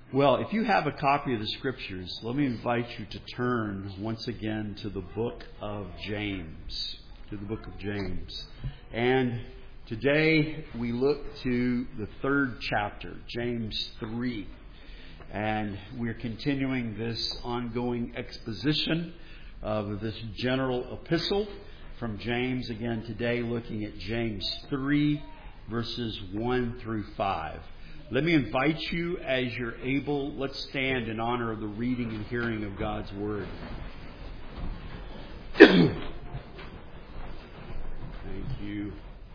Well, if you have a copy of the Scriptures, let me invite you to turn once again to the book of James. And today we look to the third chapter, James 3. And we're continuing this ongoing exposition of this general epistle from James. Again, today looking at James 3, verses 1 through 5. Let me invite you, as you're able, let's stand in honor of the reading and hearing of God's Word. Thank you.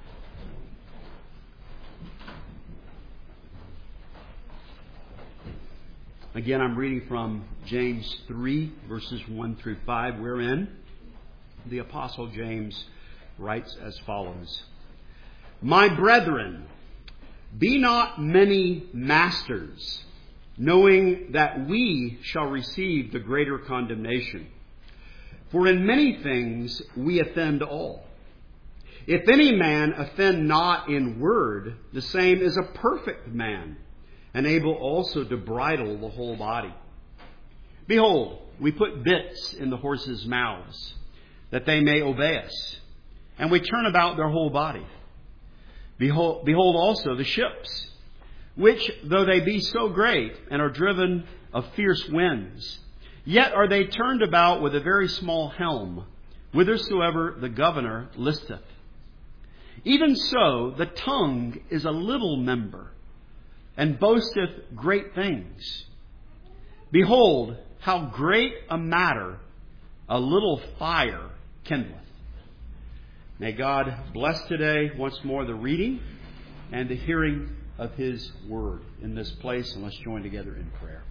Again, I'm reading from James 3, verses 1 through 5, wherein the Apostle James writes as follows. My brethren, be not many masters, knowing that we shall receive the greater condemnation. For in many things we offend all. If any man offend not in word, the same is a perfect man, and able also to bridle the whole body. Behold, we put bits in the horses' mouths, that they may obey us, and we turn about their whole body. Behold also the ships, which, though they be so great and are driven of fierce winds, yet are they turned about with a very small helm, whithersoever the governor listeth. Even so, the tongue is a little member, and boasteth great things. Behold, how great a matter a little fire kindleth. May God bless today once more the reading and the hearing of His Word in this place, and let's join together in prayer.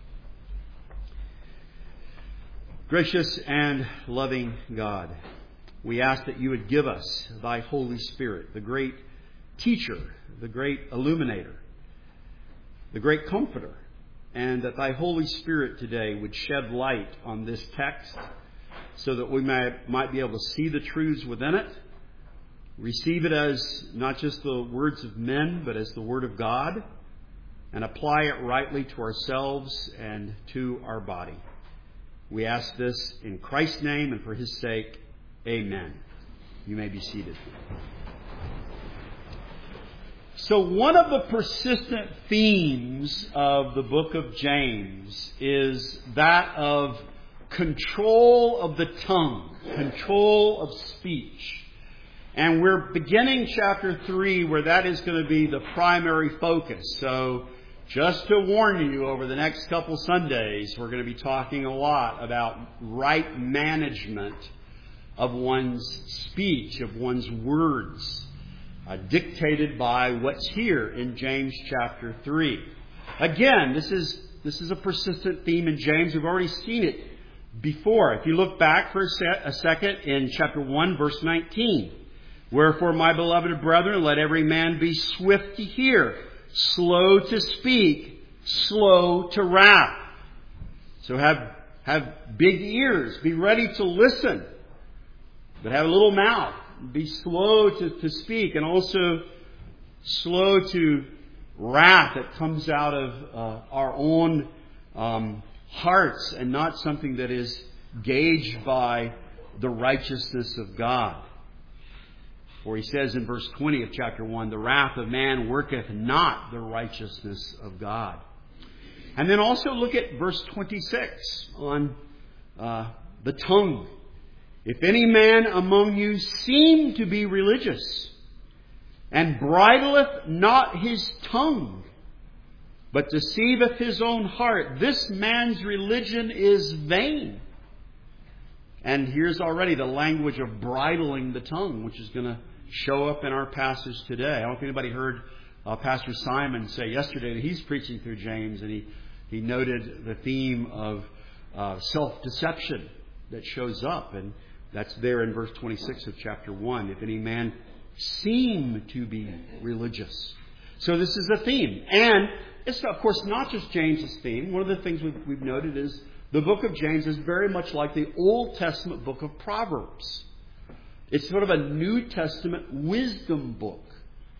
Gracious and loving God, we ask that You would give us Thy Holy Spirit, the great teacher, the great illuminator, the great comforter, and that Thy Holy Spirit today would shed light on this text so that we might be able to see the truths within it, receive it as not just the words of men, but as the Word of God, and apply it rightly to ourselves and to our body. We ask this in Christ's name and for His sake. Amen. You may be seated. So one of the persistent themes of the book of James is that of control of the tongue, control of speech. And we're beginning chapter 3 where that is going to be the primary focus. So just to warn you, over the next couple Sundays, we're going to be talking a lot about right management of one's speech, of one's words, dictated by what's here in James chapter 3. Again, this is a persistent theme in James. We've already seen it before. If you look back for a second in chapter 1, verse 19. Wherefore, my beloved brethren, let every man be swift to hear, slow to speak, slow to wrath. So have big ears, be ready to listen, but have a little mouth. Be slow to speak, and also slow to wrath that comes out of our own hearts and not something that is gauged by the righteousness of God. For he says in verse 20 of chapter 1, the wrath of man worketh not the righteousness of God. And then also look at verse 26 on the tongue. If any man among you seem to be religious, and bridleth not his tongue, but deceiveth his own heart, this man's religion is vain. And here's already the language of bridling the tongue, which is going to show up in our passage today. I don't know if anybody heard Pastor Simon say yesterday that he's preaching through James, and he noted the theme of self-deception that shows up, and that's there in verse 26 of chapter 1. If any man seem to be religious. So this is a theme. And it's, of course, not just James's theme. One of the things we've noted is the book of James is very much like the Old Testament book of Proverbs. It's sort of a New Testament wisdom book.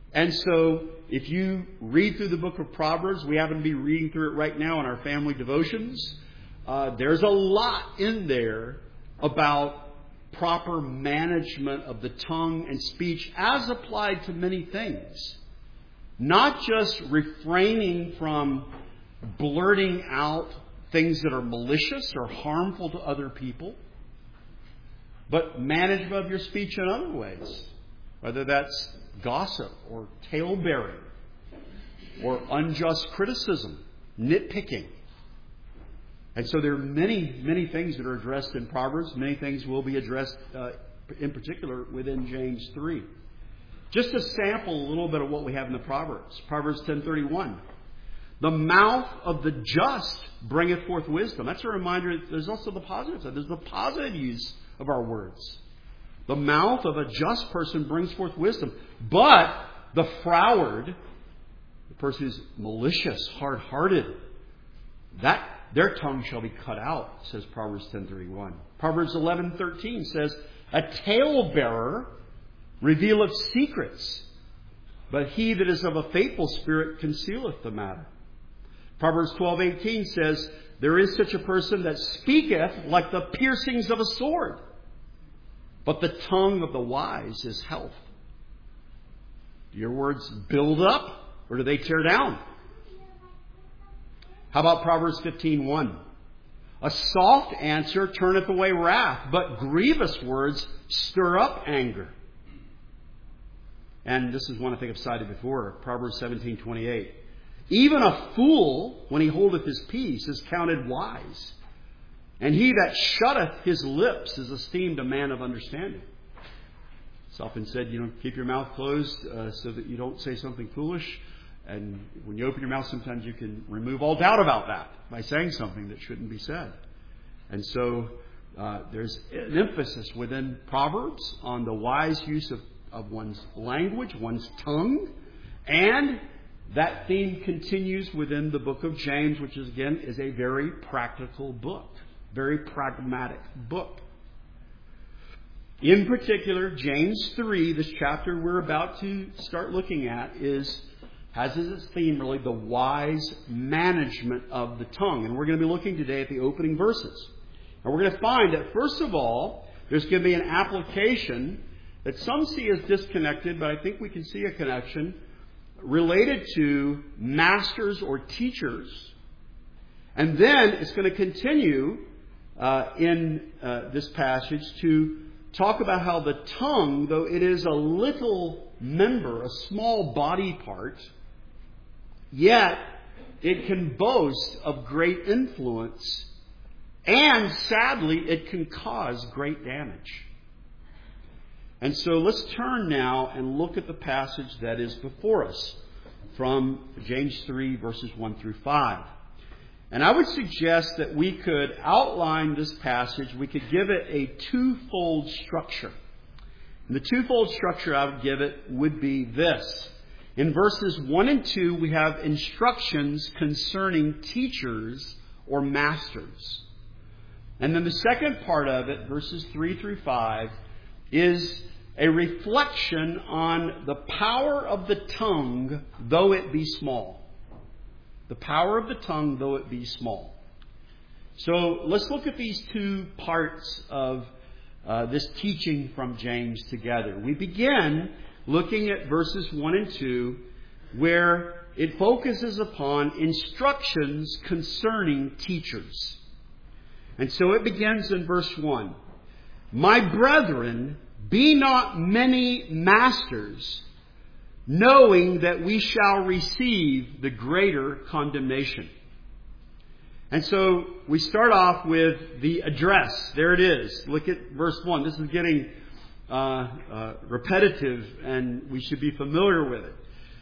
And so, if you read through the book of Proverbs, we happen to be reading through it right now in our family devotions, there's a lot in there about proper management of the tongue and speech as applied to many things. Not just refraining from blurting out things that are malicious or harmful to other people, but management of your speech in other ways. Whether that's gossip or tale-bearing or unjust criticism, nitpicking. And so there are many, many things that are addressed in Proverbs. Many things will be addressed in particular within James 3. Just to sample a little bit of what we have in the Proverbs. Proverbs 10:31. The mouth of the just bringeth forth wisdom. That's a reminder. There's also the positive side. There's the positive use of our words. The mouth of a just person brings forth wisdom. But the froward, the person who's malicious, hard-hearted, their tongue shall be cut out, says Proverbs 10:31. Proverbs 11:13 says, a talebearer revealeth secrets, but he that is of a faithful spirit concealeth the matter. Proverbs 12:18 says, there is such a person that speaketh like the piercings of a sword, but the tongue of the wise is health. Do your words build up, or do they tear down? How about Proverbs 15:1? A soft answer turneth away wrath, but grievous words stir up anger. And this is one I think I've cited before, Proverbs 17:28. Even a fool, when he holdeth his peace, is counted wise. And he that shutteth his lips is esteemed a man of understanding. It's often said, keep your mouth closed so that you don't say something foolish. And when you open your mouth, sometimes you can remove all doubt about that by saying something that shouldn't be said. And so there's an emphasis within Proverbs on the wise use of one's language, one's tongue. And that theme continues within the book of James, which is a very practical book. Very pragmatic book. In particular, James 3, this chapter we're about to start looking at, has as its theme really the wise management of the tongue. And we're going to be looking today at the opening verses. And we're going to find that, first of all, there's going to be an application that some see as disconnected, but I think we can see a connection related to masters or teachers. And then it's going to continue in this passage to talk about how the tongue, though it is a little member, a small body part, yet it can boast of great influence, and sadly it can cause great damage. And so let's turn now and look at the passage that is before us from James 3 verses 1 through 5. And I would suggest that we could outline this passage, we could give it a twofold structure. And the twofold structure I would give it would be this. In verses 1 and 2, we have instructions concerning teachers or masters. And then the second part of it, verses 3 through 5, is a reflection on the power of the tongue, though it be small. The power of the tongue, though it be small. So let's look at these two parts of this teaching from James together. We begin looking at verses 1 and 2, where it focuses upon instructions concerning teachers. And so it begins in verse 1. My brethren, be not many masters, knowing that we shall receive the greater condemnation. And so we start off with the address. There it is. Look at verse 1. This is getting repetitive, and we should be familiar with it.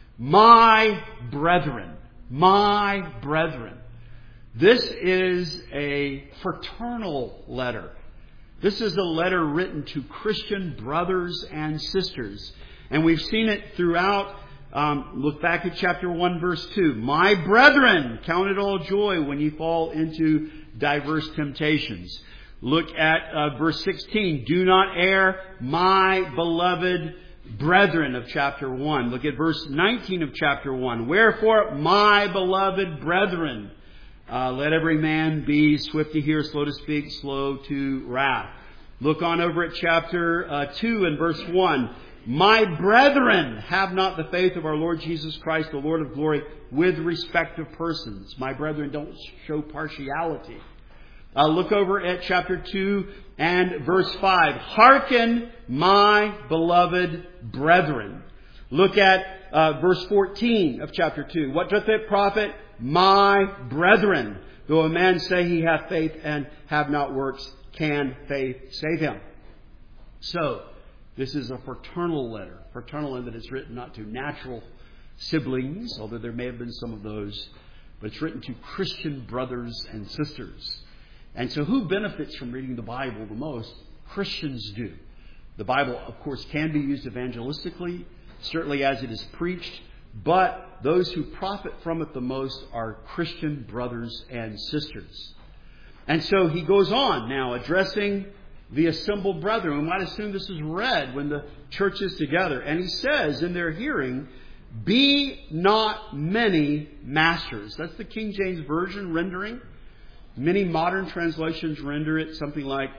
My brethren. My brethren. This is a fraternal letter. This is a letter written to Christian brothers and sisters. And we've seen it throughout. Look back at chapter 1, verse 2. My brethren, count it all joy when you fall into diverse temptations. Look at verse 16. Do not err, my beloved brethren of chapter 1. Look at verse 19 of chapter 1. Wherefore, my beloved brethren, let every man be swift to hear, slow to speak, slow to wrath. Look on over at chapter 2 and verse 1. My brethren, have not the faith of our Lord Jesus Christ, the Lord of glory, with respect of persons. My brethren, don't show partiality. Look over at chapter 2 and verse 5. Hearken, my beloved brethren. Look at verse 14 of chapter 2. What doth it profit? My brethren. Though a man say he hath faith and have not works, can faith save him? So, this is a fraternal letter. Fraternal in that it's written not to natural siblings, although there may have been some of those, but it's written to Christian brothers and sisters. And so who benefits from reading the Bible the most? Christians do. The Bible, of course, can be used evangelistically, certainly as it is preached, but those who profit from it the most are Christian brothers and sisters. And so he goes on now addressing the assembled brethren. We might assume this is read when the church is together. And he says in their hearing, be not many masters. That's the King James Version rendering. Many modern translations render it something like,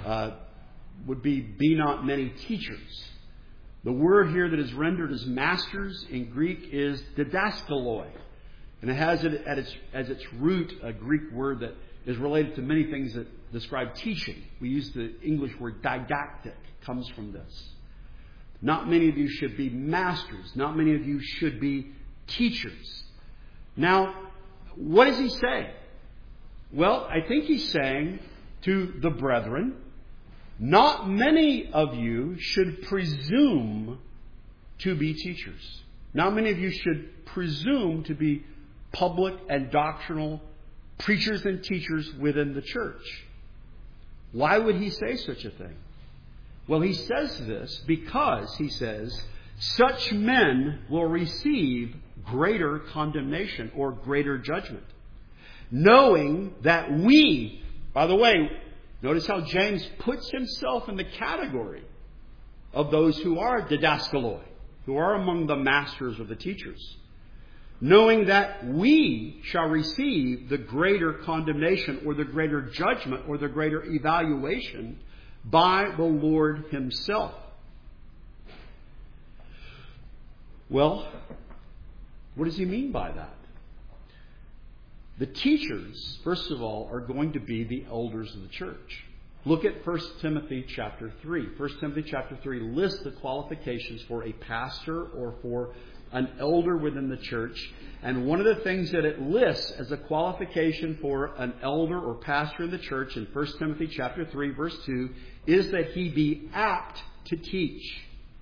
would be not many teachers. The word here that is rendered as masters in Greek is didaskaloi. And it has it as its root a Greek word that is related to many things that describe teaching. We use the English word didactic, comes from this. Not many of you should be masters. Not many of you should be teachers. Now, what does he say? Well, I think he's saying to the brethren, not many of you should presume to be teachers. Not many of you should presume to be public and doctrinal preachers and teachers within the church. Why would he say such a thing? Well, he says this because, he says, such men will receive greater condemnation or greater judgment. Knowing that we, by the way, notice how James puts himself in the category of those who are didaskaloi, who are among the masters or the teachers. Knowing that we shall receive the greater condemnation or the greater judgment or the greater evaluation by the Lord himself. Well, what does he mean by that? The teachers, first of all, are going to be the elders of the church. Look at 1 Timothy chapter 3. 1 Timothy chapter 3 lists the qualifications for a pastor or for an elder within the church. And one of the things that it lists as a qualification for an elder or pastor in the church in 1 Timothy chapter 3 verse 2 is that he be apt to teach.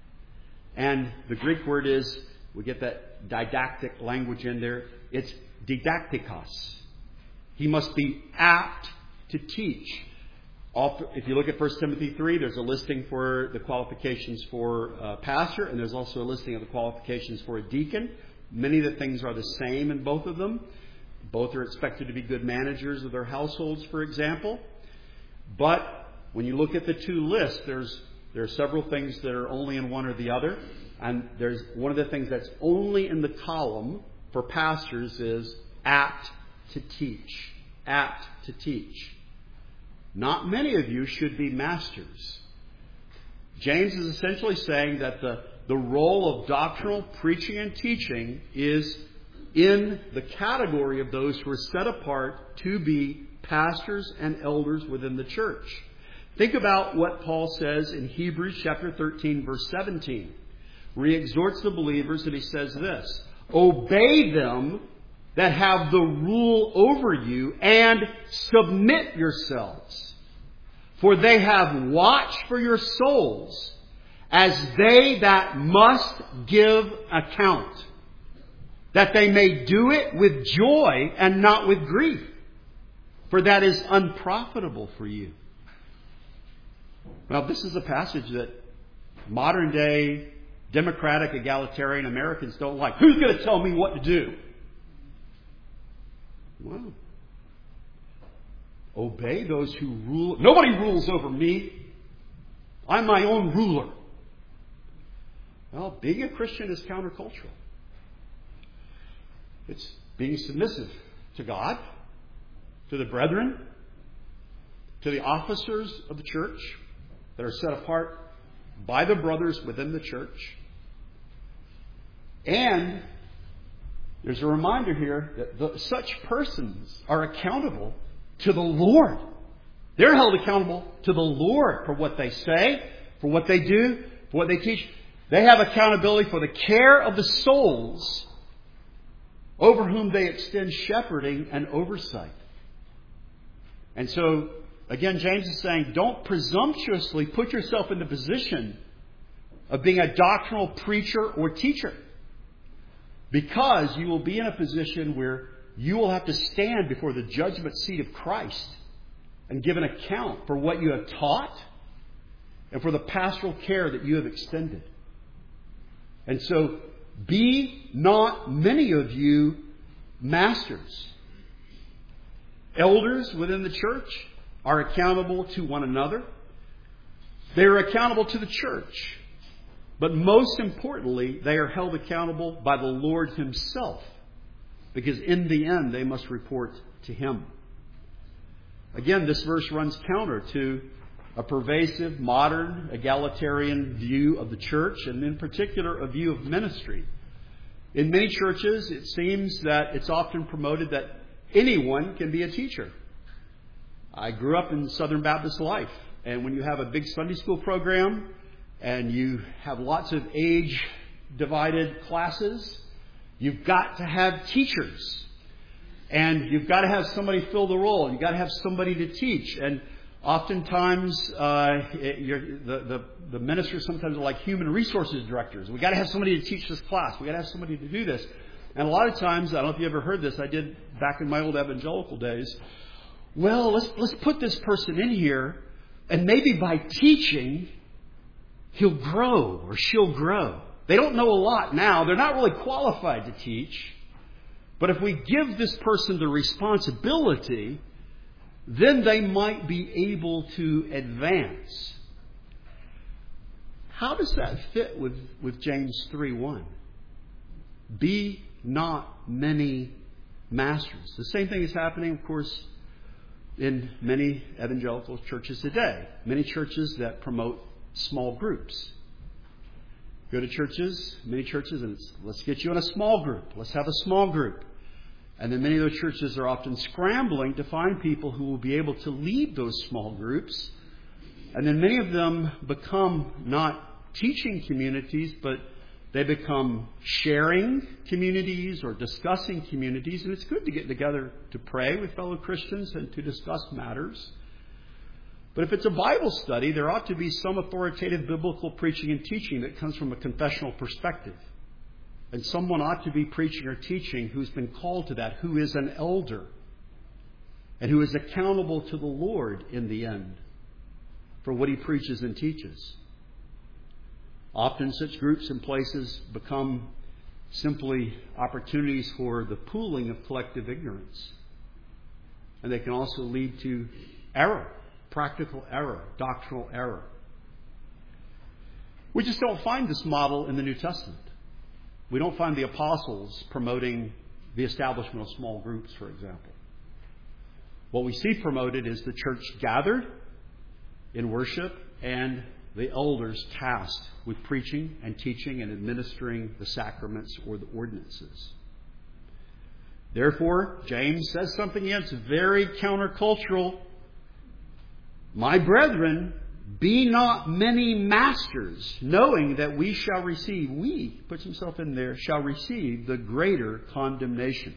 And the Greek word is, we get that didactic language in there, it's didaktikos. He must be apt to teach. If you look at 1 Timothy 3, there's a listing for the qualifications for a pastor, and there's also a listing of the qualifications for a deacon. Many of the things are the same in both of them. Both are expected to be good managers of their households, for example. But when you look at the two lists, there are several things that are only in one or the other. And there's one of the things that's only in the column for pastors is apt to teach. Apt to teach. Not many of you should be masters. James is essentially saying that the role of doctrinal preaching and teaching is in the category of those who are set apart to be pastors and elders within the church. Think about what Paul says in Hebrews chapter 13, verse 17, where he exhorts the believers and he says this, obey them that have the rule over you and submit yourselves. For they have watched for your souls as they that must give account, that they may do it with joy and not with grief, for that is unprofitable for you. Well, this is a passage that modern day democratic egalitarian Americans don't like. Who's going to tell me what to do? Well, obey those who rule. Nobody rules over me. I'm my own ruler. Well, being a Christian is countercultural. It's being submissive to God, to the brethren, to the officers of the church that are set apart by the brothers within the church. And there's a reminder here that such persons are accountable to the Lord. They're held accountable to the Lord for what they say, for what they do, for what they teach. They have accountability for the care of the souls over whom they extend shepherding and oversight. And so, again, James is saying, don't presumptuously put yourself in the position of being a doctrinal preacher or teacher, because you will be in a position where you will have to stand before the judgment seat of Christ and give an account for what you have taught and for the pastoral care that you have extended. And so, be not many of you masters. Elders within the church are accountable to one another. They are accountable to the church. But most importantly, they are held accountable by the Lord Himself, because in the end they must report to Him. Again, this verse runs counter to a pervasive, modern, egalitarian view of the church, and in particular a view of ministry. In many churches, it seems that it's often promoted that anyone can be a teacher. I grew up in Southern Baptist life, and when you have a big Sunday school program and you have lots of age-divided classes, you've got to have teachers. And you've got to have somebody fill the role. You've got to have somebody to teach. And oftentimes, the ministers sometimes are like human resources directors. We've got to have somebody to teach this class. We've got to have somebody to do this. And a lot of times, I don't know if you ever heard this, I did back in my old evangelical days. Well, let's put this person in here, and maybe by teaching, he'll grow or she'll grow. They don't know a lot now. They're not really qualified to teach. But if we give this person the responsibility, then they might be able to advance. How does that fit with James 3:1? Be not many masters. The same thing is happening, of course, in many evangelical churches today. Many churches that promote small groups. Go to churches, many churches, and let's get you in a small group. Let's have a small group. And then many of those churches are often scrambling to find people who will be able to lead those small groups. And then many of them become not teaching communities, but they become sharing communities or discussing communities. And it's good to get together to pray with fellow Christians and to discuss matters. But if it's a Bible study, there ought to be some authoritative biblical preaching and teaching that comes from a confessional perspective. And someone ought to be preaching or teaching who's been called to that, who is an elder, and who is accountable to the Lord in the end for what he preaches and teaches. Often such groups and places become simply opportunities for the pooling of collective ignorance. And they can also lead to error, practical error, doctrinal error. We just don't find this model in the New Testament. We don't find the apostles promoting the establishment of small groups, for example. What we see promoted is the church gathered in worship and the elders tasked with preaching and teaching and administering the sacraments or the ordinances. Therefore, James says something that's very countercultural. My brethren, be not many masters, knowing that we shall receive, we, puts himself in there, shall receive the greater condemnation.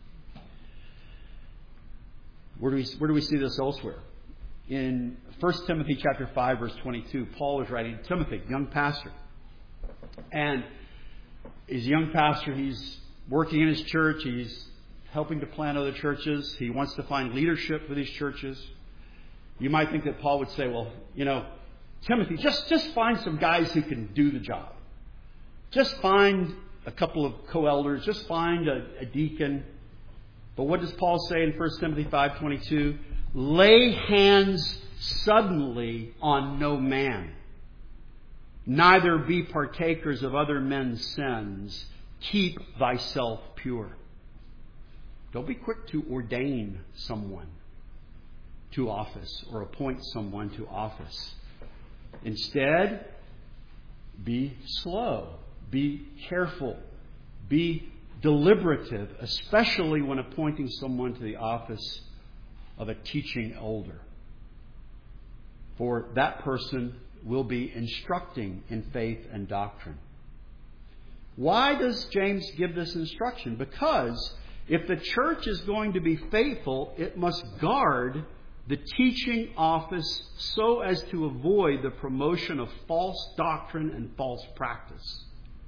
Where do we see this elsewhere? In 1 Timothy chapter 5, verse 22, Paul is writing to Timothy, young pastor. And he's a young pastor. He's working in his church. He's helping to plant other churches. He wants to find leadership for these churches. You might think that Paul would say, well, Timothy, just find some guys who can do the job. Just find a couple of co-elders. Just find a deacon. But what does Paul say in 1 Timothy 5:22? Lay hands suddenly on no man. neither be partakers of other men's sins. Keep thyself pure. Don't be quick to ordain someone to office or appoint someone to office. Instead, be slow, be careful, be deliberative, especially when appointing someone to the office of a teaching elder. For that person will be instructing in faith and doctrine. Why does James give this instruction? Because if the church is going to be faithful, it must guard the teaching office so as to avoid the promotion of false doctrine and false practice.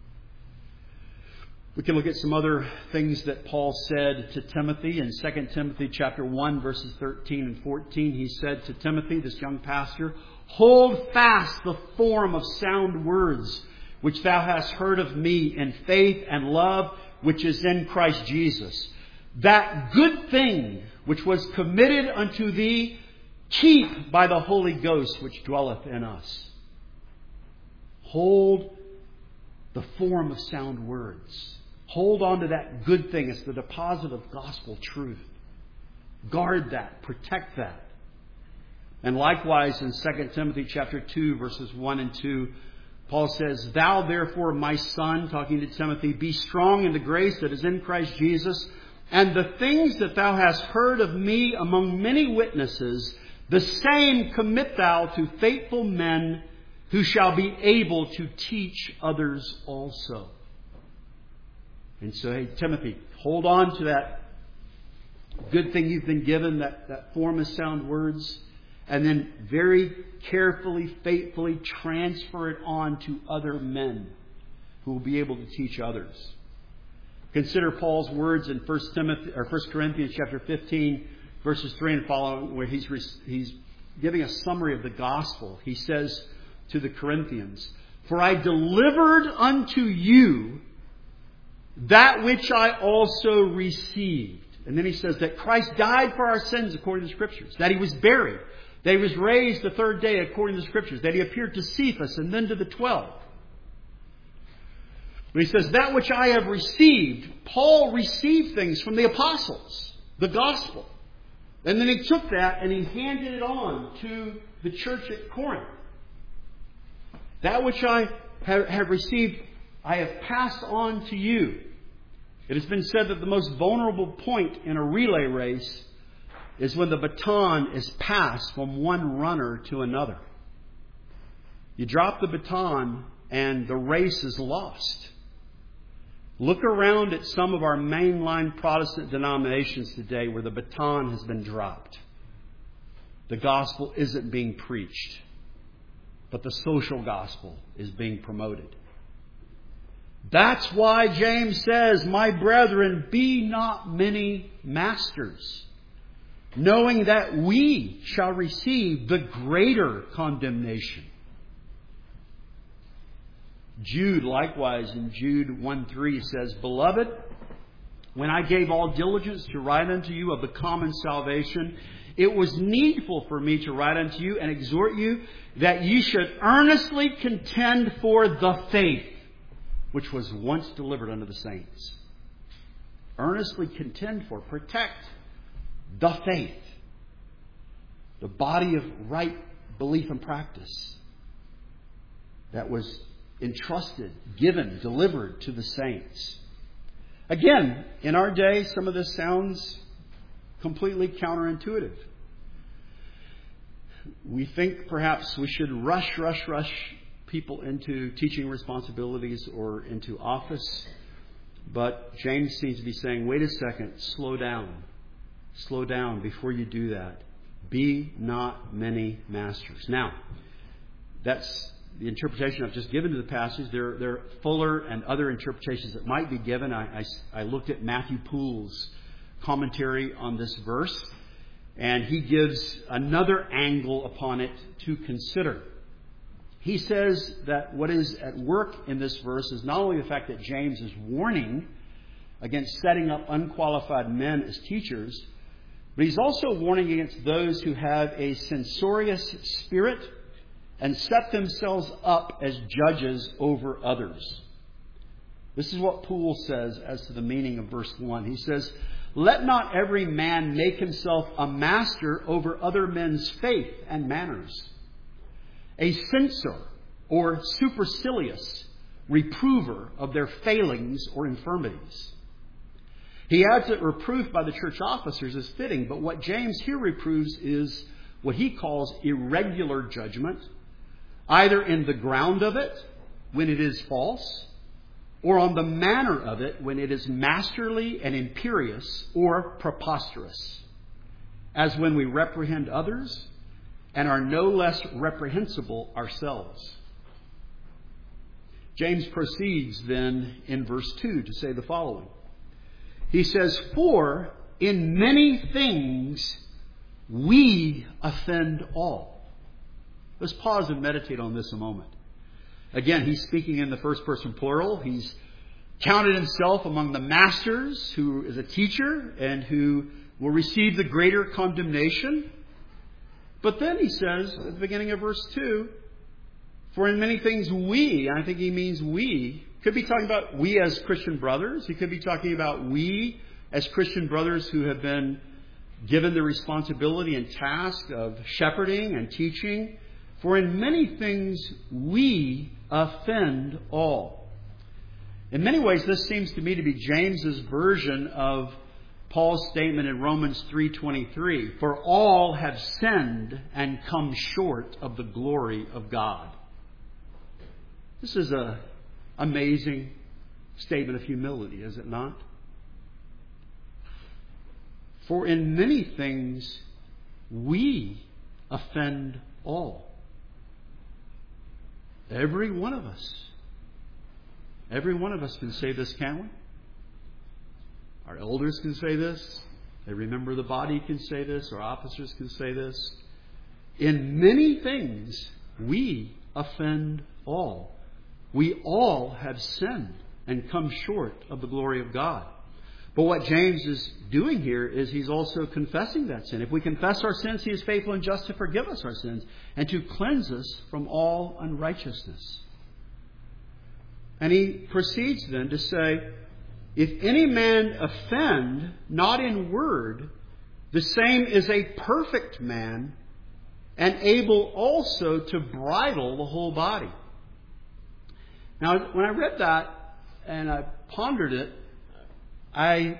We can look at some other things that Paul said to Timothy in 2 Timothy chapter 1, verses 13 and 14. He said to Timothy, this young pastor, "Hold fast the form of sound words, which thou hast heard of me in faith and love, which is in Christ Jesus. That good thing which was committed unto thee, keep by the Holy Ghost which dwelleth in us." Hold the form of sound words. Hold on to that good thing. It's the deposit of gospel truth. Guard that. Protect that. And likewise in 2 Timothy chapter 2, verses 1 and 2, Paul says, "Thou therefore, my son," talking to Timothy, "be strong in the grace that is in Christ Jesus, and the things that thou hast heard of me among many witnesses, the same commit thou to faithful men who shall be able to teach others also." And so, hey, Timothy, hold on to that good thing you've been given, that form of sound words, and then very carefully, faithfully transfer it on to other men who will be able to teach others. Consider Paul's words in 1 Corinthians chapter 15, verses 3 and following, where he's giving a summary of the gospel. He says to the Corinthians, "For I delivered unto you that which I also received." And then he says that Christ died for our sins according to the Scriptures, that he was buried, that he was raised the third day according to the Scriptures, that he appeared to Cephas and then to the 12. But he says, that which I have received, Paul received things from the apostles, the gospel. And then he took that and he handed it on to the church at Corinth. That which I have received, I have passed on to you. It has been said that the most vulnerable point in a relay race is when the baton is passed from one runner to another. You drop the baton and the race is lost. Look around at some of our mainline Protestant denominations today where the baton has been dropped. The gospel isn't being preached, but the social gospel is being promoted. That's why James says, "My brethren, be not many masters, knowing that we shall receive the greater condemnation." Jude, likewise, in Jude 1:3 says, "Beloved, when I gave all diligence to write unto you of the common salvation, it was needful for me to write unto you and exhort you that ye should earnestly contend for the faith which was once delivered unto the saints." Earnestly contend for, protect the faith, the body of right belief and practice that was entrusted, given, delivered to the saints. Again, in our day, some of this sounds completely counterintuitive. We think perhaps we should rush people into teaching responsibilities or into office. But James seems to be saying, wait a second, slow down. Slow down before you do that. Be not many masters. Now, that's the interpretation I've just given to the passage. There are fuller and other interpretations that might be given. I looked at Matthew Poole's commentary on this verse, and he gives another angle upon it to consider. He says that what is at work in this verse is not only the fact that James is warning against setting up unqualified men as teachers, but he's also warning against those who have a censorious spirit and set themselves up as judges over others. This is what Poole says as to the meaning of verse 1. He says, let not every man make himself a master over other men's faith and manners, a censor or supercilious reprover of their failings or infirmities. He adds that reproof by the church officers is fitting, but what James here reproves is what he calls irregular judgment, either in the ground of it, when it is false, or on the manner of it, when it is masterly and imperious or preposterous, as when we reprehend others and are no less reprehensible ourselves. James proceeds then in verse 2 to say the following. He says, for in many things we offend all. Let's pause and meditate on this a moment. Again, he's speaking in the first person plural. He's counted himself among the masters, who is a teacher and who will receive the greater condemnation. But then he says at the beginning of verse 2, for in many things we, I think he means we, could be talking about we as Christian brothers. He could be talking about we as Christian brothers who have been given the responsibility and task of shepherding and teaching. For in many things we offend all. In many ways, this seems to me to be James's version of Paul's statement in Romans 3:23. For all have sinned and come short of the glory of God. This is an amazing statement of humility, is it not? For in many things we offend all. Every one of us. Every one of us can say this, can't we? Our elders can say this. Every member of the body can say this. Our officers can say this. In many things we offend all. We all have sinned and come short of the glory of God. But what James is doing here is he's also confessing that sin. If we confess our sins, he is faithful and just to forgive us our sins and to cleanse us from all unrighteousness. And he proceeds then to say, if any man offend not in word, the same is a perfect man and able also to bridle the whole body. Now, when I read that and I pondered it, I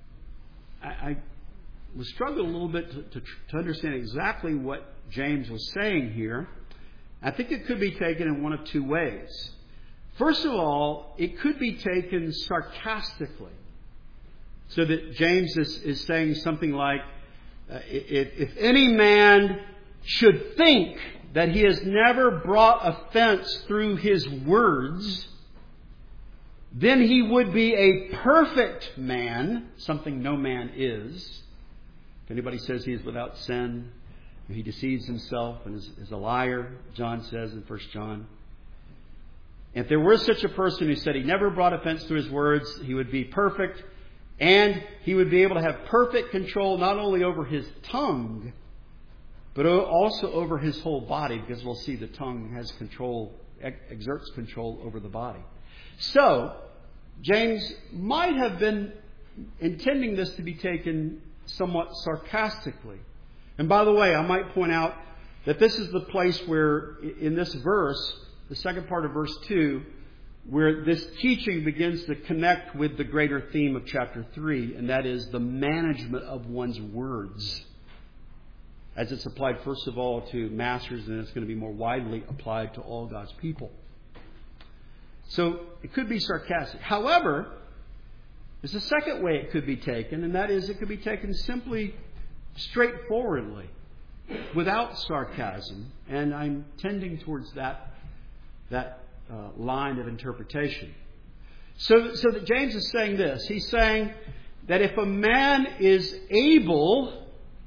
was struggling a little bit to understand exactly what James was saying here. I think it could be taken in one of two ways. First of all, it could be taken sarcastically. So that James is saying something like, if any man should think that he has never brought offense through his words, then he would be a perfect man, something no man is. If anybody says he is without sin, he deceives himself and is a liar, John says in 1 John. If there were such a person who said he never brought offense through his words, he would be perfect, and he would be able to have perfect control not only over his tongue, but also over his whole body, because we'll see the tongue has control, exerts control over the body. So, James might have been intending this to be taken somewhat sarcastically. And by the way, I might point out that this is the place where, in this verse, the second part of verse 2, where this teaching begins to connect with the greater theme of chapter 3, and that is the management of one's words. As it's applied, first of all, to masters, and it's going to be more widely applied to all God's people. So it could be sarcastic. However, there's a second way it could be taken, and that is it could be taken simply straightforwardly, without sarcasm. And I'm tending towards that line of interpretation. So that James is saying this. He's saying that if a man is able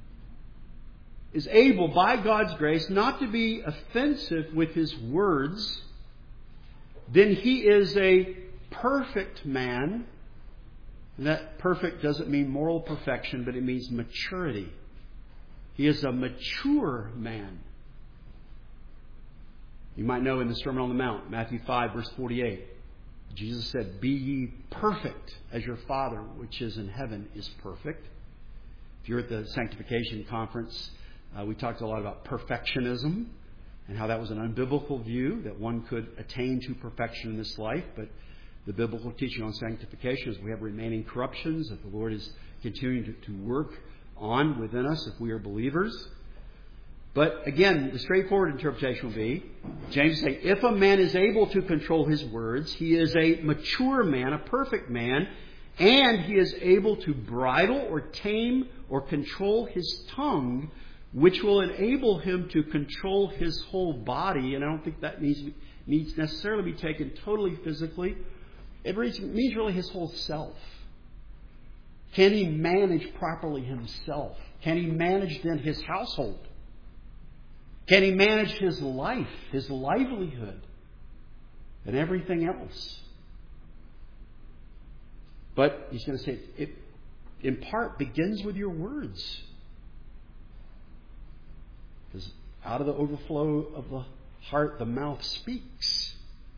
by God's grace not to be offensive with his words, then he is a perfect man. And that perfect doesn't mean moral perfection, but it means maturity. He is a mature man. You might know in the Sermon on the Mount, Matthew 5, verse 48, Jesus said, "Be ye perfect as your Father which is in heaven is perfect." If you're at the Sanctification Conference, we talked a lot about perfectionism and how that was an unbiblical view, that one could attain to perfection in this life. But the biblical teaching on sanctification is we have remaining corruptions, that the Lord is continuing to work on within us if we are believers. But again, the straightforward interpretation will be, James saying, if a man is able to control his words, he is a mature man, a perfect man, and he is able to bridle or tame or control his tongue, which will enable him to control his whole body. And I don't think that needs necessarily to be taken totally physically. It means really his whole self. Can he manage properly himself? Can he manage then his household? Can he manage his life, his livelihood, and everything else? But he's going to say it in part begins with your words. Because out of the overflow of the heart, the mouth speaks.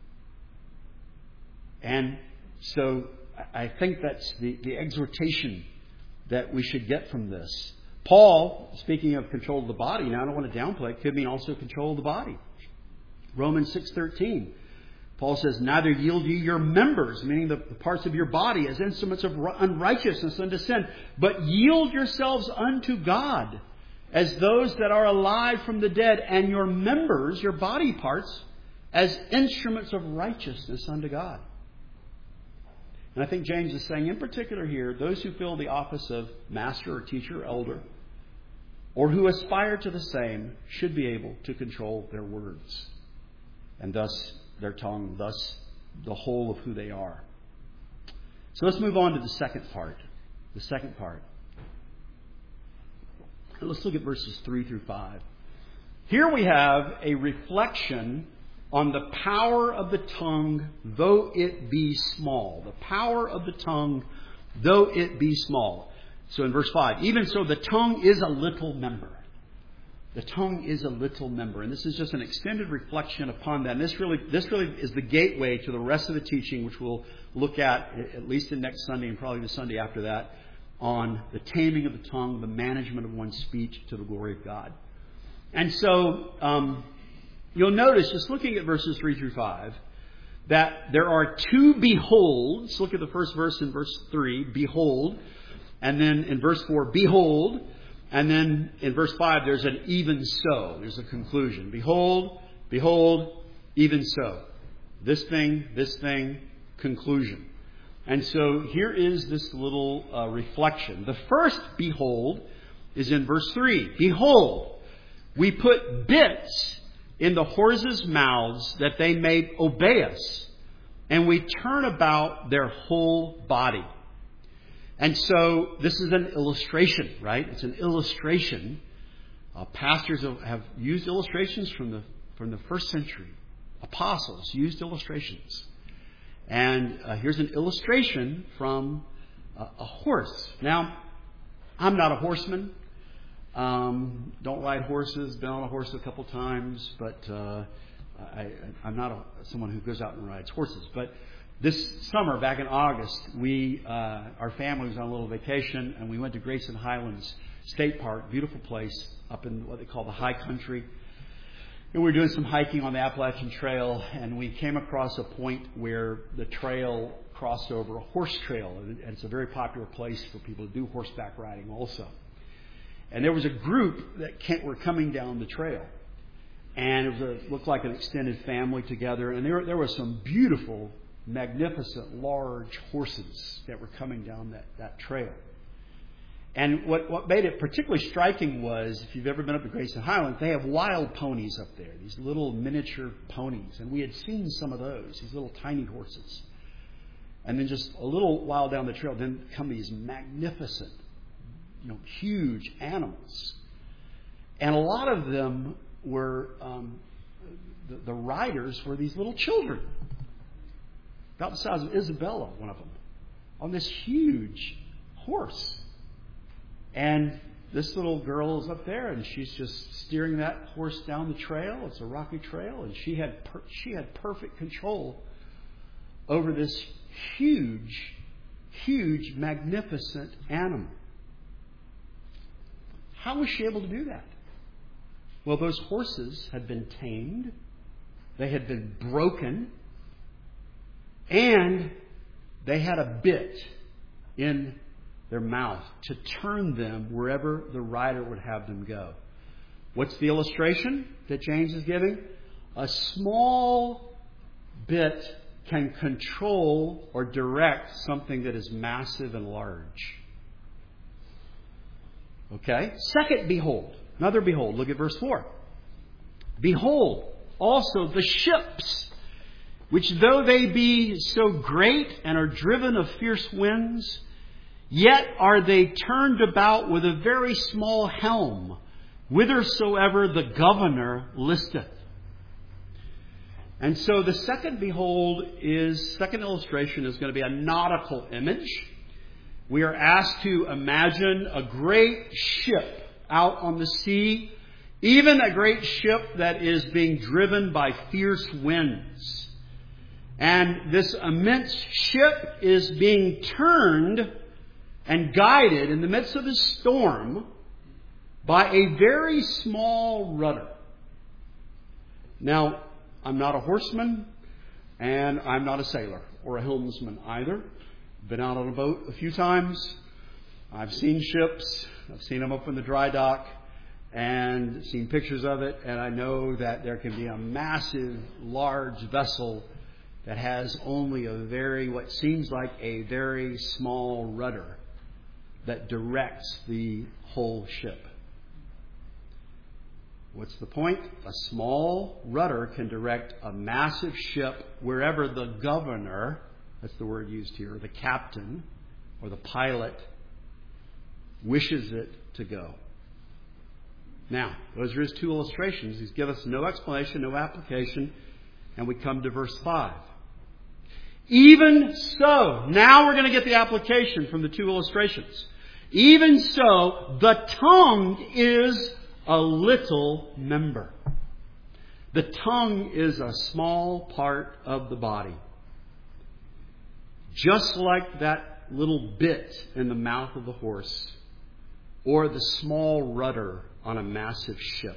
And so I think that's the exhortation that we should get from this. Paul, speaking of control of the body, now I don't want to downplay it, could mean also control of the body. Romans 6:13. Paul says, "Neither yield ye your members," meaning the parts of your body, "as instruments of unrighteousness unto sin, but yield yourselves unto God as those that are alive from the dead, and your members," your body parts, "as instruments of righteousness unto God." And I think James is saying in particular here, those who fill the office of master or teacher or elder, or who aspire to the same, should be able to control their words, and thus their tongue, thus the whole of who they are. So let's move on to the second part. The second part. Let's look at verses 3 through 5. Here we have a reflection on the power of the tongue, though it be small. The power of the tongue, though it be small. So in verse 5, even so the tongue is a little member. The tongue is a little member. And this is just an extended reflection upon that. And this really is the gateway to the rest of the teaching, which we'll look at least in next Sunday and probably the Sunday after that, on the taming of the tongue, the management of one's speech to the glory of God. And so you'll notice, just looking at verses 3 through 5, that there are two beholds. Look at the first verse in verse 3, behold. And then in verse 4, behold. And then in verse 5, there's an even so. There's a conclusion. Behold, behold, even so. This thing, conclusion. And so here is this little reflection. The first behold is in verse 3. Behold, we put bits in the horses' mouths that they may obey us, and we turn about their whole body. And so this is an illustration, right? It's an illustration. Pastors have used illustrations from the first century. Apostles used illustrations. And here's an illustration from a horse. Now, I'm not a horseman. Don't ride horses. Been on a horse a couple times, but I'm not someone who goes out and rides horses. But this summer, back in August, our family was on a little vacation, and we went to Grayson Highlands State Park, beautiful place up in what they call the high country. And we were doing some hiking on the Appalachian Trail, and we came across a point where the trail crossed over a horse trail, and it's a very popular place for people to do horseback riding also. And there was a group that were coming down the trail. And it looked like an extended family together. And there were some beautiful, magnificent, large horses that were coming down that trail. And what made it particularly striking was, if you've ever been up to Grayson Highlands, they have wild ponies up there, these little miniature ponies. And we had seen some of those, these little tiny horses. And then just a little while down the trail, then come these magnificent, huge animals. And a lot of them were, the riders were these little children. About the size of Isabella, one of them, on this huge horse. And this little girl is up there, and she's just steering that horse down the trail. It's a rocky trail, and she had perfect control over this huge, magnificent animal. How was she able to do that? Well, those horses had been tamed. They had been broken. And they had a bit in their mouth to turn them wherever the rider would have them go. What's the illustration that James is giving? A small bit can control or direct something that is massive and large. Okay? Second, behold. Another behold. Look at verse 4. Behold, also the ships, which though they be so great and are driven of fierce winds, yet are they turned about with a very small helm, whithersoever the governor listeth. And so the second illustration is going to be a nautical image. We are asked to imagine a great ship out on the sea, even a great ship that is being driven by fierce winds. And this immense ship is being turned and guided in the midst of a storm by a very small rudder. Now, I'm not a horseman, and I'm not a sailor or a helmsman either. Been out on a boat a few times. I've seen ships. I've seen them up in the dry dock and seen pictures of it. And I know that there can be a massive, large vessel that has only what seems like a very small rudder that directs the whole ship. What's the point? A small rudder can direct a massive ship wherever the governor, that's the word used here, the captain or the pilot, wishes it to go. Now, those are his two illustrations. He's given us no explanation, no application, and we come to verse 5. Even so, now we're going to get the application from the two illustrations. Even so, the tongue is a little member. The tongue is a small part of the body. Just like that little bit in the mouth of the horse, or the small rudder on a massive ship.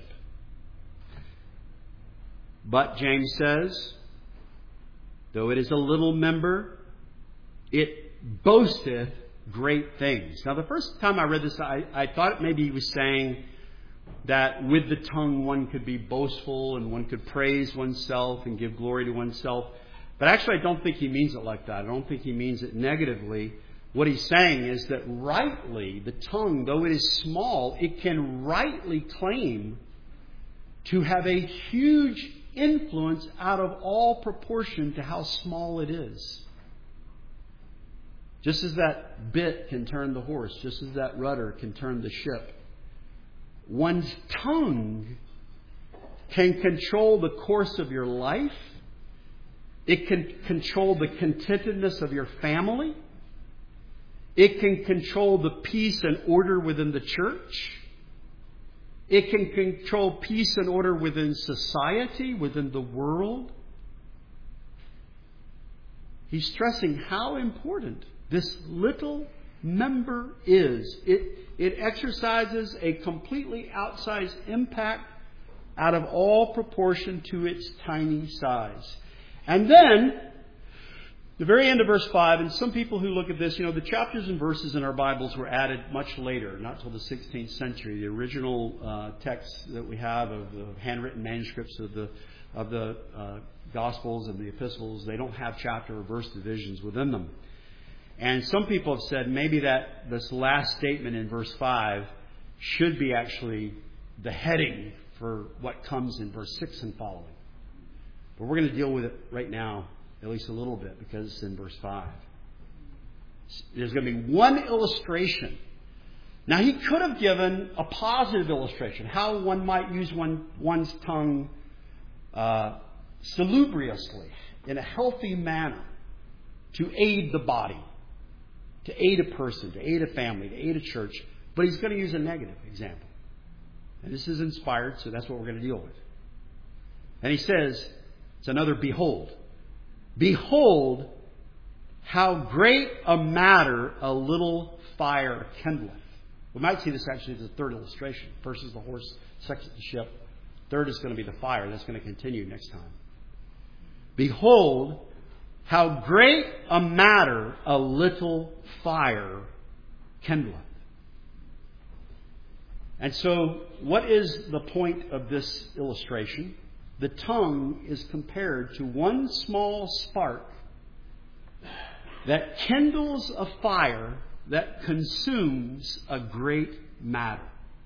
But James says, though it is a little member, it boasteth great things. Now, the first time I read this, I thought maybe he was saying that with the tongue one could be boastful and one could praise oneself and give glory to oneself. But actually, I don't think he means it like that. I don't think he means it negatively. What he's saying is that rightly, the tongue, though it is small, it can rightly claim to have a huge influence out of all proportion to how small it is. Just as that bit can turn the horse, just as that rudder can turn the ship, one's tongue can control the course of your life. It can control the contentedness of your family. It can control the peace and order within the church. It can control peace and order within society, within the world. He's stressing how important this little member is. It exercises a completely outsized impact out of all proportion to its tiny size. And then, the very end of verse 5, and some people who look at this, the chapters and verses in our Bibles were added much later, not till the 16th century. The original texts that we have of the handwritten manuscripts of the Gospels and the Epistles, they don't have chapter or verse divisions within them. And some people have said maybe that this last statement in verse 5 should be actually the heading for what comes in verse 6 and following. But we're going to deal with it right now, at least a little bit, because it's in verse 5. There's going to be one illustration. Now, he could have given a positive illustration, how one might use one's tongue salubriously, in a healthy manner, to aid the body, to aid a person, to aid a family, to aid a church. But he's going to use a negative example. And this is inspired, so that's what we're going to deal with. And he says, it's another behold. Behold, how great a matter a little fire kindleth. We might see this actually as a third illustration. First is the horse, second is the ship. Third is going to be the fire. That's going to continue next time. Behold, how great a matter a little fire kindleth. And so, what is the point of this illustration? The tongue is compared to one small spark that kindles a fire that consumes a great matter.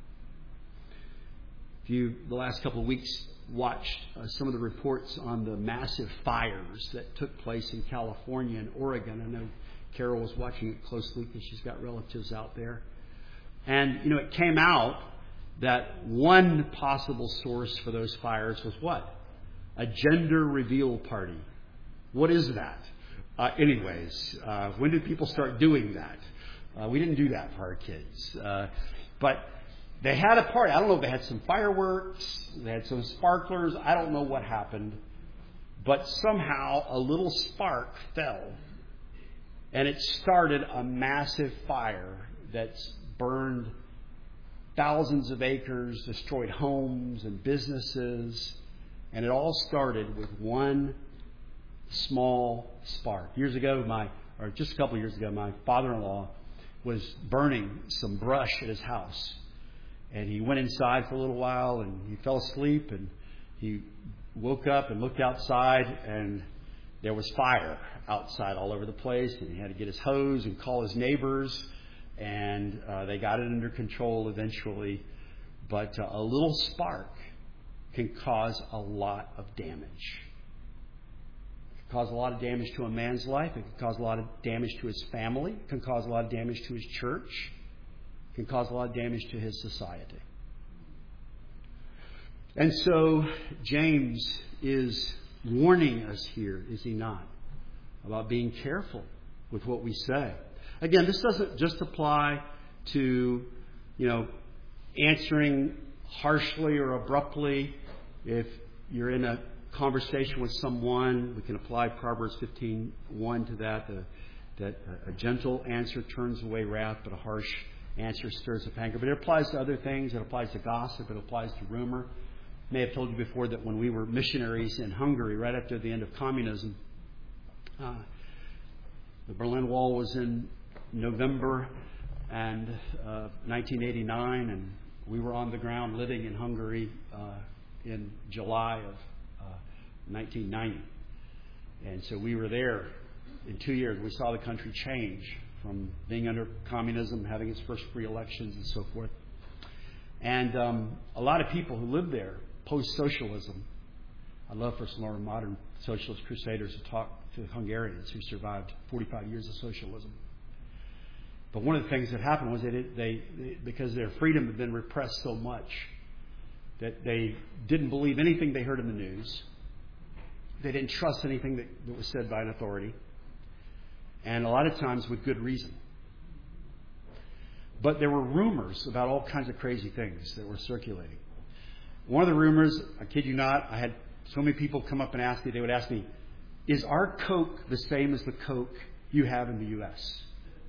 If you, the last couple of weeks, watched some of the reports on the massive fires that took place in California and Oregon. I know Carol was watching it closely because she's got relatives out there. And, it came out that one possible source for those fires was what? A gender reveal party. What is that? When did people start doing that? We didn't do that for our kids. But they had a party. I don't know if they had some fireworks, they had some sparklers. I don't know what happened. But somehow a little spark fell. And it started a massive fire that's burned thousands of acres, destroyed homes and businesses. And it all started with one small spark. Just a couple of years ago, my father-in-law was burning some brush at his house. And he went inside for a little while and he fell asleep, and he woke up and looked outside, and there was fire outside all over the place, and he had to get his hose and call his neighbors, and they got it under control eventually. But a little spark can cause a lot of damage. It can cause a lot of damage to a man's life. It can cause a lot of damage to his family. It can cause a lot of damage to his church. It can cause a lot of damage to his society. And so James is warning us here, is he not, about being careful with what we say. Again, this doesn't just apply to, answering harshly or abruptly. If you're in a conversation with someone, we can apply Proverbs 15:1 to that. That a gentle answer turns away wrath, but a harsh answer stirs up anger. But it applies to other things. It applies to gossip. It applies to rumor. I may have told you before that when we were missionaries in Hungary, right after the end of communism, the Berlin Wall was in November 1989, and we were on the ground living in Hungary in July of 1990. And so we were there in 2 years. We saw the country change from being under communism, having its first free elections and so forth. And a lot of people who lived there, post-socialism, I'd love for some of our modern socialist crusaders to talk to Hungarians who survived 45 years of socialism. But one of the things that happened was they because their freedom had been repressed so much that they didn't believe anything they heard in the news. They didn't trust anything that was said by an authority. And a lot of times with good reason. But there were rumors about all kinds of crazy things that were circulating. One of the rumors, I kid you not, I had so many people come up and ask me, they would ask me, is our Coke the same as the Coke you have in the U.S.?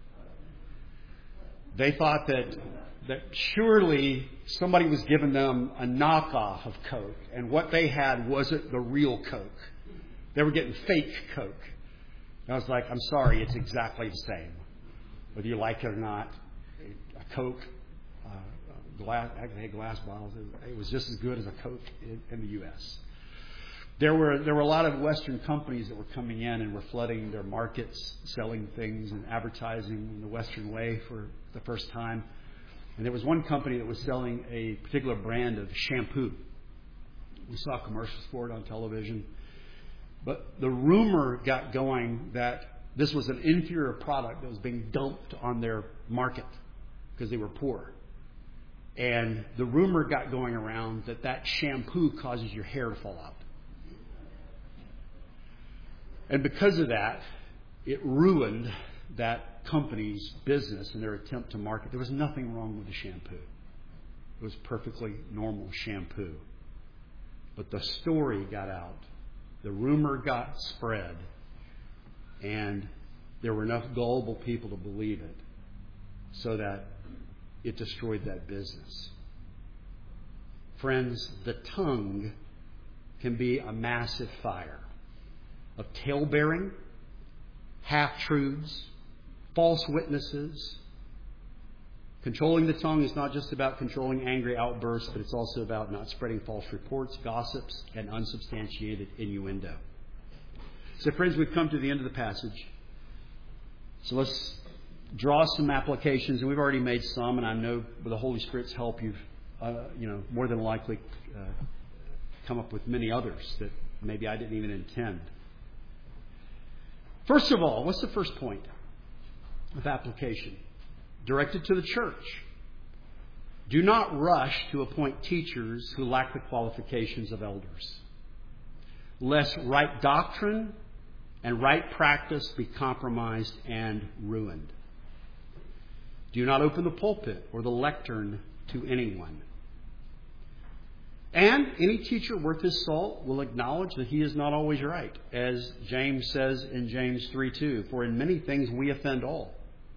They thought that surely somebody was giving them a knockoff of Coke, and what they had wasn't the real Coke. They were getting fake Coke. And I was like, I'm sorry, it's exactly the same. Whether you like it or not, a Coke, glass bottles, it was just as good as a Coke in the U.S. There were a lot of Western companies that were coming in and were flooding their markets, selling things and advertising in the Western way for the first time. And there was one company that was selling a particular brand of shampoo. We saw commercials for it on television. But the rumor got going that this was an inferior product that was being dumped on their market because they were poor. And the rumor got going around that shampoo causes your hair to fall out. And because of that, it ruined that company's business and their attempt to market. There was nothing wrong with the shampoo. It was perfectly normal shampoo. But the story got out. The rumor got spread. And there were enough gullible people to believe it so that it destroyed that business. Friends, the tongue can be a massive fire of tale-bearing, half-truths, false witnesses. Controlling the tongue is not just about controlling angry outbursts, but it's also about not spreading false reports, gossips, and unsubstantiated innuendo. So, friends, we've come to the end of the passage. So let's draw some applications, and we've already made some, and I know with the Holy Spirit's help, you've more than likely come up with many others that maybe I didn't even intend. First of all, what's the first point of application? Directed to the church. Do not rush to appoint teachers who lack the qualifications of elders, lest right doctrine and right practice be compromised and ruined. Do not open the pulpit or the lectern to anyone. And any teacher worth his salt will acknowledge that he is not always right, as James says in James 3:2, for in many things we offend all.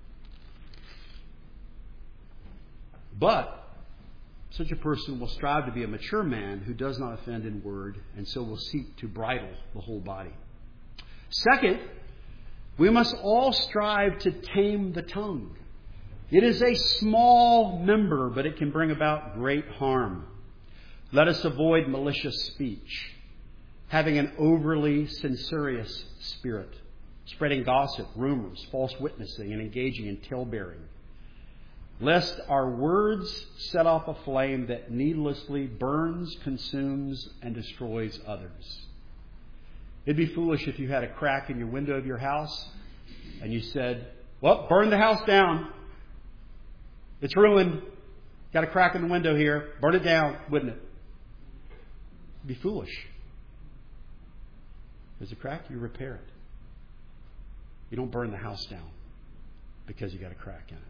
But such a person will strive to be a mature man who does not offend in word, and so will seek to bridle the whole body. Second, we must all strive to tame the tongue. It is a small member, but it can bring about great harm. Let us avoid malicious speech, having an overly censorious spirit, spreading gossip, rumors, false witnessing, and engaging in tale-bearing, lest our words set off a flame that needlessly burns, consumes, and destroys others. It'd be foolish if you had a crack in your window of your house and you said, well, burn the house down. It's ruined. Got a crack in the window here. Burn it down, wouldn't it? It'd be foolish. There's a crack, you repair it. You don't burn the house down because you got a crack in it.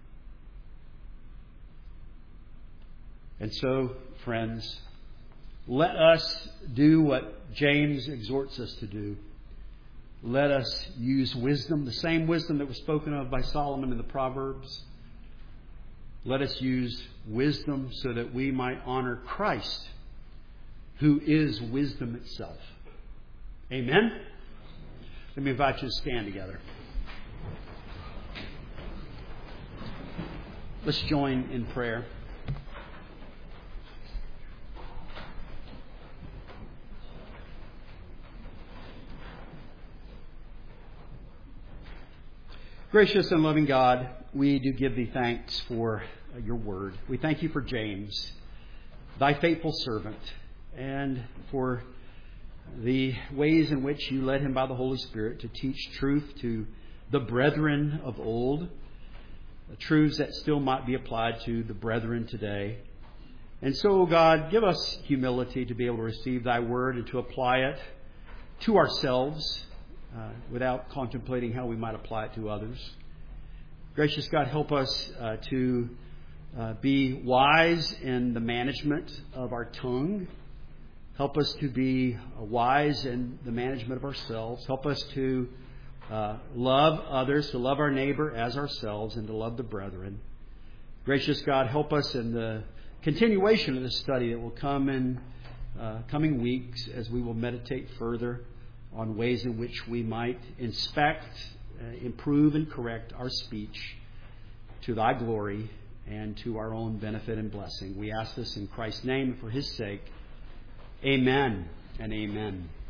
And so, friends, let us do what James exhorts us to do. Let us use wisdom, the same wisdom that was spoken of by Solomon in the Proverbs. Let us use wisdom so that we might honor Christ, who is wisdom itself. Amen? Let me invite you to stand together. Let's join in prayer. Gracious and loving God, we do give thee thanks for your word. We thank you for James, thy faithful servant, and for the ways in which you led him by the Holy Spirit to teach truth to the brethren of old, truths that still might be applied to the brethren today. And so, God, give us humility to be able to receive thy word and to apply it to ourselves without contemplating how we might apply it to others. Gracious God, help us to be wise in the management of our tongue. Help us to be wise in the management of ourselves. Help us to love others, to love our neighbor as ourselves, and to love the brethren. Gracious God, help us in the continuation of this study that will come in coming weeks as we will meditate further on ways in which we might inspect, improve, and correct our speech to thy glory and to our own benefit and blessing. We ask this in Christ's name and for his sake. Amen and amen.